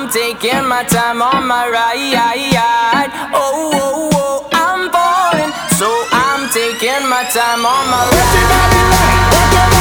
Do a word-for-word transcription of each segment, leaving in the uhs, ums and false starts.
taking my time on my ride. Oh, oh, oh, I'm falling, so I'm taking my time on my ride.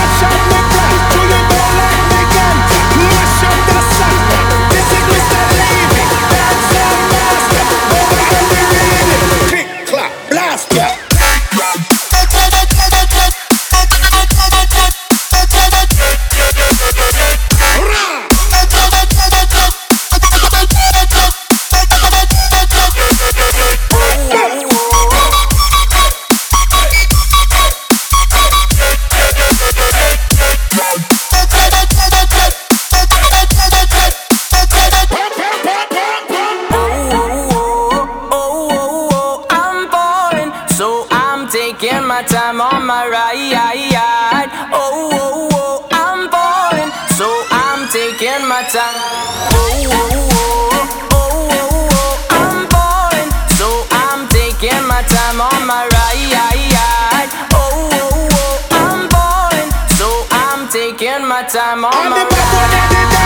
Taking my time on my ride. Oh, oh, oh, I'm falling, so I'm taking my time. Oh, oh, oh, oh, oh, oh, I'm falling, so I'm taking my time on my ride. Oh, oh, oh, I'm falling, so I'm taking my time on my ride.